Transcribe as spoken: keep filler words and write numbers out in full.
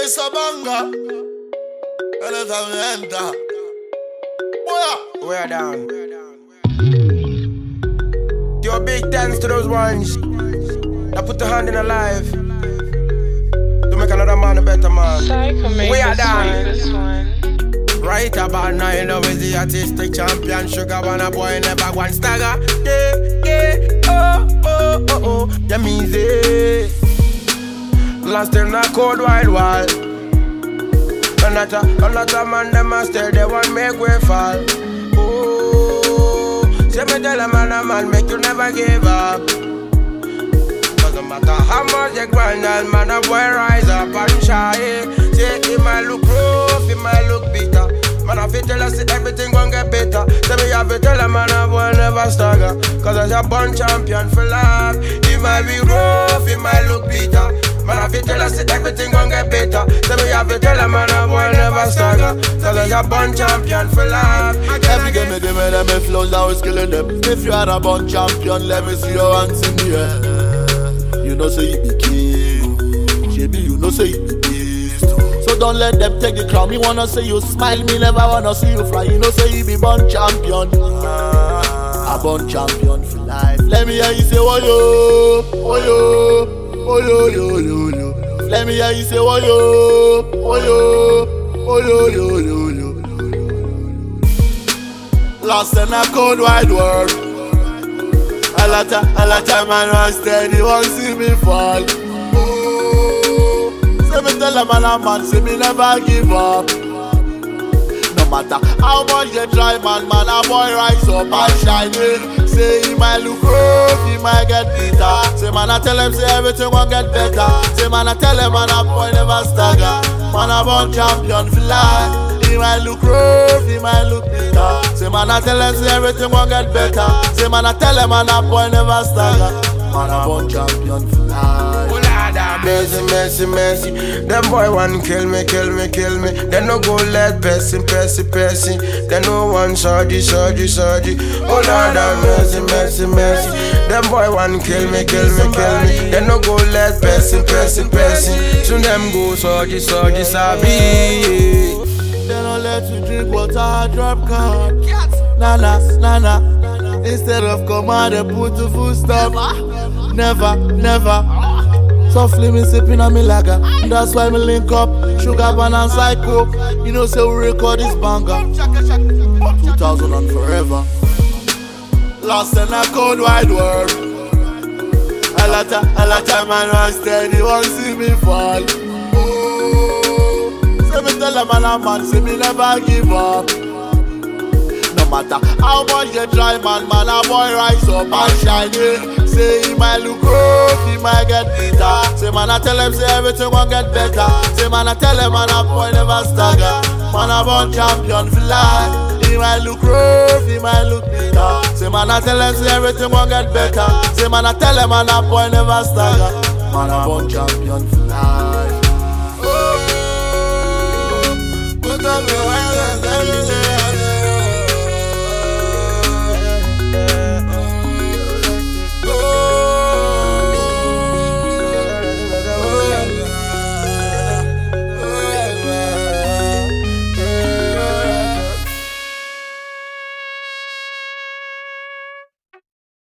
it's a banger. Anytime we enter. Boy, we're down. Your big thanks to those ones that put the hand in a life to make another man a better man. We are down. Right about now, you know, is the artistic champion. Sugar wanna boy never one stagger. Yeah, yeah, oh, oh, oh, oh. Yeah, means it. Lost in a cold wide world. Another, another man, them a stay, they want make we fall. Oh, say me tell a man, a man, make you never give up. Cause no matter how much you grind, and man, a boy rise up and shine. Say it might look rough, it might look bitter. Man, I feel tell us everything gon' get better. Say me have to tell a man, a boy never stagger. Cause as a born champion for life. It might be rough, it might look bitter. Man, I feel tell us everything gon' get better. Say me have to tell a man, a boy never stagger. Cause as a born champion for life. Every game me give me them me flows, now it's killing them. If you are a born champion, let me see your hands in the air. You know say you be king, J B, you know say you be beast. So don't let them take the crown. Me wanna see you smile, me never wanna see you fly. You know say you be born champion, a born champion for life. Let me hear you say oh yo, oh yo. Oh yo yo yo yo. Let me hear you say oh yo, oh yo, oh yo yo yo yo. Lost in a cold wide world. A lot of, a lot of man was steady, won't see me fall. Oh, say me tell a man a man, say me never give up. No matter how much you try, man, man a boy rise up and shine in. Say he might look rough, he might get bitter. Say man I tell him say everything won't get better. Say man I tell him man a boy never stagger. Man a born champion for life. He might look rough, he might look bitter. Say man I tell him say everything won't get better. Say man I tell him man a boy never stagger. Man a born champion for life. Mercy, mercy, mercy. Them boy want kill me, kill me, kill me. They no go let person, person, person. They no want surgery, surgery, surgery. Oh Lord have mercy, mercy, mercy. Them boy want kill me, kill me, kill me. They no go let person, person, person. Soon them go surgery, surgery, sabi. They don't let you drink water, drop card. Nana, nana. Instead of command, they put the full stop. Never, never. Softly me sipping on me lager. That's why me link up Sugar Van and Psycho. You know say we record this banger two thousand and forever. Lost in a cold wide world. A lot of, a lot of man was steady, won't see me fall. Oh, say me tell a man a man, say me never give up. No matter how much you try, man, man a boy rise up and shine in. Say he might look rough, he might get bitter. Say man I tell him say everything won't get better. Say man I tell him man a boy never stagger. Man a born champion for life. He might look rough, he might look bitter. Say man I tell him say everything won't get better. Say man I tell him man a boy never stagger. Man a born champion for life. Oh, put up your hands and tell me.